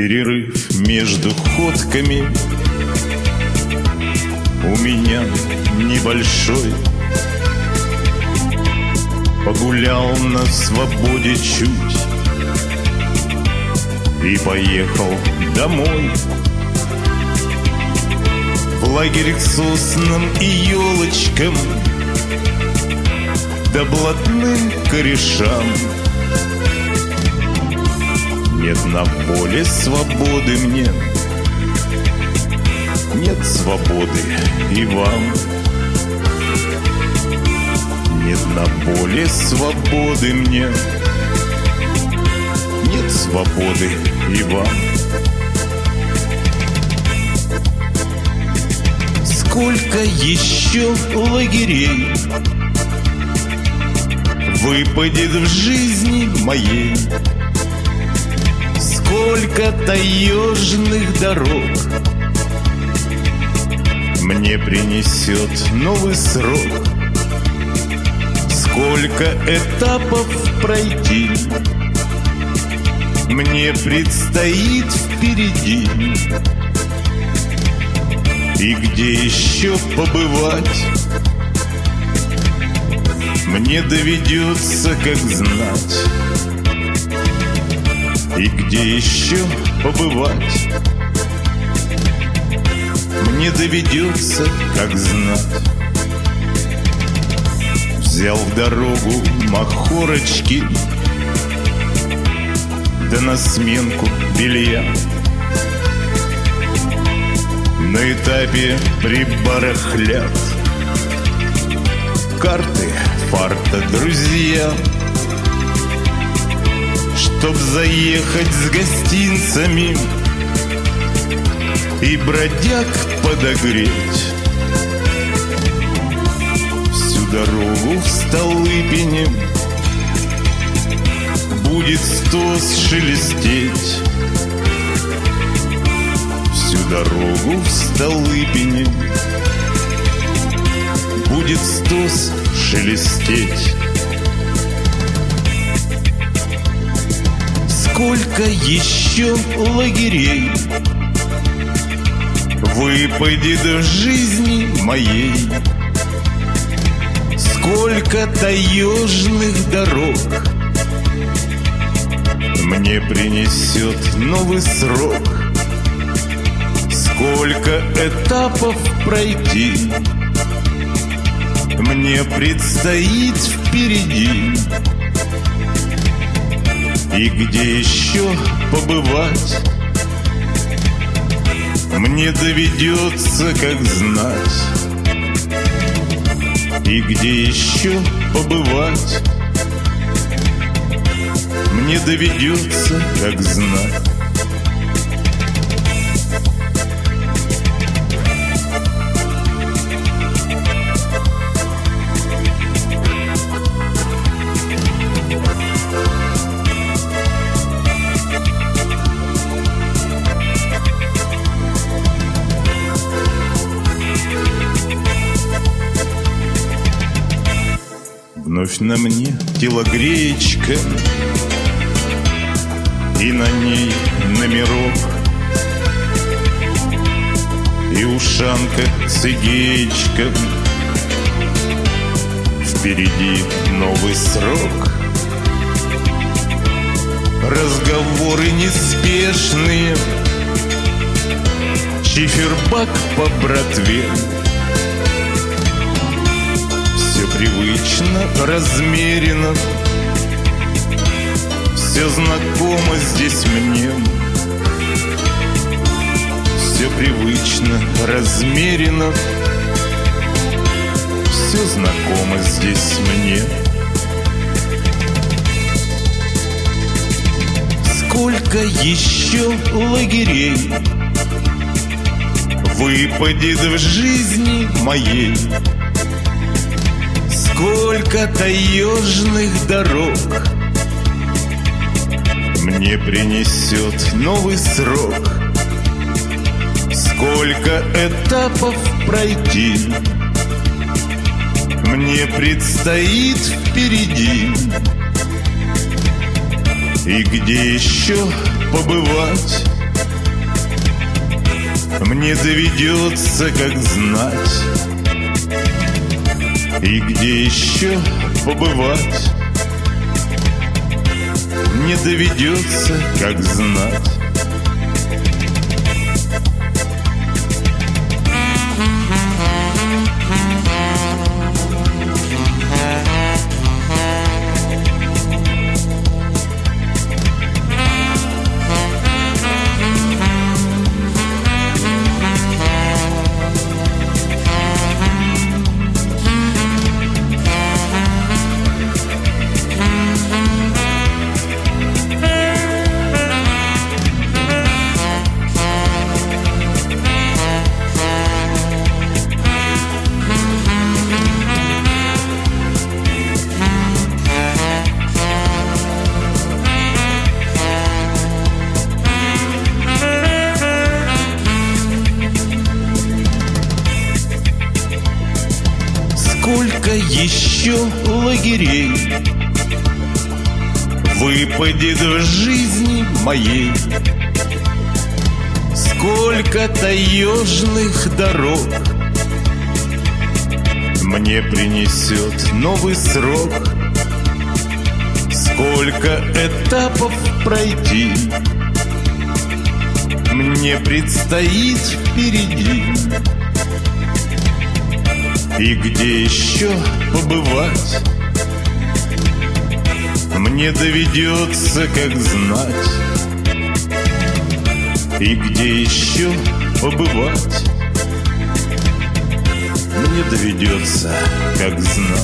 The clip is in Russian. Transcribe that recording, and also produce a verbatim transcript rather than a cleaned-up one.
перерыв между ходками у меня небольшой. Погулял на свободе чуть и поехал домой. В лагерь к соснам и елочкам, да блатным корешам. Нет на воле свободы мне, нет свободы и вам. Нет на воле свободы мне, нет свободы и вам. Сколько еще лагерей выпадет в жизни моей, сколько таежных дорог мне принесет новый срок, сколько этапов пройти мне предстоит впереди, и где еще побывать мне доведется, как знать. И где еще побывать мне доведется, как знать. Взял в дорогу махорочки, да на сменку белья. На этапе прибарахлят карты, фарта, друзья. Чтоб заехать с гостинцами и бродяг подогреть, всю дорогу в Столыпине будет стос шелестеть. Всю дорогу в Столыпине будет стос шелестеть. Сколько еще лагерей выпадет в жизни моей, сколько таежных дорог мне принесет новый срок, сколько этапов пройти мне предстоит впереди, и где еще побывать мне доведется, как знать. И где еще побывать мне доведется, как знать. Вновь на мне телогреечка, и на ней номерок, и ушанка с игеечка. Впереди новый срок, разговоры неспешные, чифербак по братве. Все привычно, размеренно, все знакомо здесь мне. Все привычно, размеренно, все знакомо здесь мне. Сколько еще лагерей выпадет в жизни моей, сколько таежных дорог мне принесет новый срок, сколько этапов пройти мне предстоит впереди, и где еще побывать мне доведется, как знать. И где еще побывать мне доведется, как знать. Сколько еще лагерей выпадет в жизни моей, сколько таежных дорог мне принесет новый срок, сколько этапов пройти мне предстоит впереди. И где еще побывать мне доведется, как знать. И где еще побывать мне доведется, как знать.